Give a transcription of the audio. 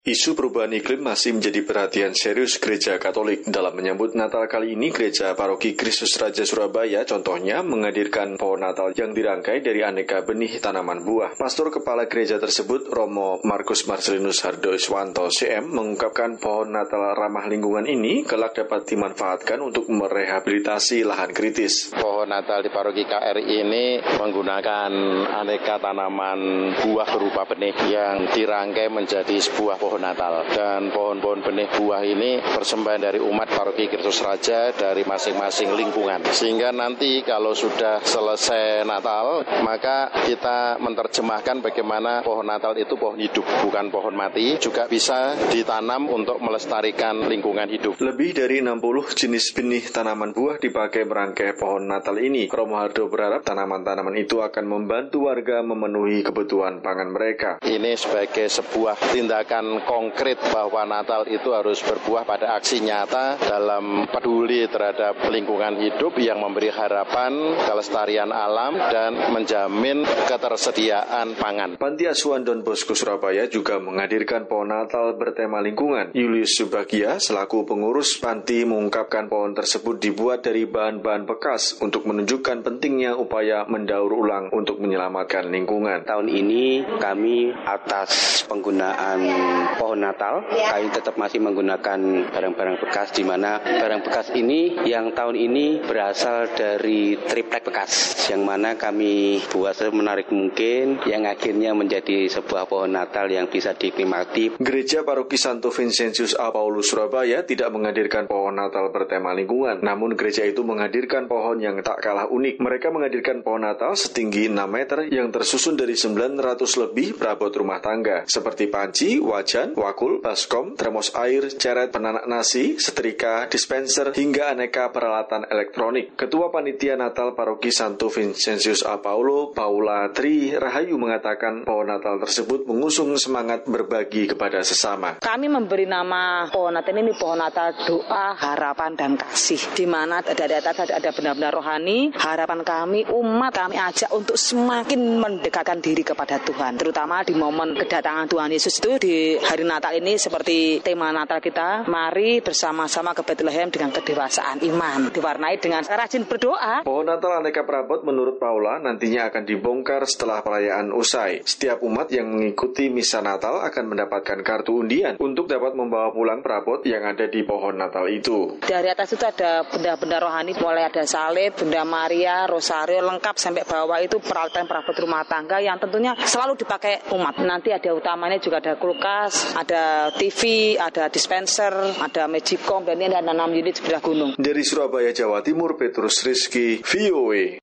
Isu perubahan iklim masih menjadi perhatian serius Gereja Katolik. Dalam menyambut Natal kali ini, Gereja Paroki Kristus Raja Surabaya contohnya menghadirkan pohon Natal yang dirangkai dari aneka benih tanaman buah. Pastor Kepala Gereja tersebut, Romo Markus Marcelinus Hardoiswanto CM, mengungkapkan pohon Natal ramah lingkungan ini kelak dapat dimanfaatkan untuk merehabilitasi lahan kritis. Pohon Natal di Paroki KRI ini menggunakan aneka tanaman buah berupa benih yang dirangkai menjadi sebuah pohon Natal, dan pohon-pohon benih buah ini persembahan dari umat Paroki Kristus Raja dari masing-masing lingkungan, sehingga nanti kalau sudah selesai Natal maka kita menerjemahkan bagaimana pohon Natal itu pohon hidup, bukan pohon mati, juga bisa ditanam untuk melestarikan lingkungan hidup. Lebih dari 60 jenis benih tanaman buah dipakai merangkai pohon Natal ini. Romo Hardo berharap tanaman-tanaman itu akan membantu warga memenuhi kebutuhan pangan mereka. Ini sebagai sebuah tindakan konkret bahwa Natal itu harus berbuah pada aksi nyata dalam peduli terhadap lingkungan hidup yang memberi harapan kelestarian alam dan menjamin ketersediaan pangan. Panti Asuhan Don Bosco Surabaya juga menghadirkan pohon Natal bertema lingkungan. Julius Subagia selaku pengurus panti mengungkapkan pohon tersebut dibuat dari bahan-bahan bekas untuk menunjukkan pentingnya upaya mendaur ulang untuk menyelamatkan lingkungan. Tahun ini kami atas penggunaan pohon Natal, kami tetap masih menggunakan barang-barang bekas, di mana barang bekas ini yang tahun ini berasal dari triplek bekas, yang mana kami buat semenarik mungkin, yang akhirnya menjadi sebuah pohon Natal yang bisa dinikmati. Gereja Paroki Santo Vincentius A. Paulus Surabaya tidak menghadirkan pohon Natal bertema lingkungan, namun gereja itu menghadirkan pohon yang tak kalah unik. Mereka menghadirkan pohon Natal setinggi 6 meter yang tersusun dari 900 lebih perabot rumah tangga, seperti panci, wajan, wakul, baskom, termos air, ceret, penanak nasi, setrika, dispenser, hingga aneka peralatan elektronik. Ketua Panitia Natal Paroki Santo Vincentius A. Paulo, Paula Tri Rahayu mengatakan pohon Natal tersebut mengusung semangat berbagi kepada sesama. Kami memberi nama pohon Natal ini pohon Natal doa, harapan, dan kasih, di mana dari atas ada benar-benar rohani. Harapan kami, umat kami ajak untuk semakin mendekatkan diri kepada Tuhan, terutama di momen kedatangan Tuhan Yesus itu di hari Natal ini. Seperti tema Natal kita, mari bersama-sama ke Bethlehem dengan kedewasaan iman, diwarnai dengan rajin berdoa. Pohon Natal aneka perabot menurut Paula nantinya akan dibongkar setelah perayaan usai. Setiap umat yang mengikuti misa Natal akan mendapatkan kartu undian untuk dapat membawa pulang perabot yang ada di pohon Natal itu. Dari atas itu ada benda-benda rohani, mulai ada salib, benda Maria, rosario, lengkap sampai bawah itu peralatan perabot rumah tangga yang tentunya selalu dipakai umat. Nanti ada utamanya juga ada kulkas, ada TV, ada dispenser, ada magicom, dan ini ada 6 unit sebelah gunung. Dari Surabaya, Jawa Timur, Petrus Rizky, VOA.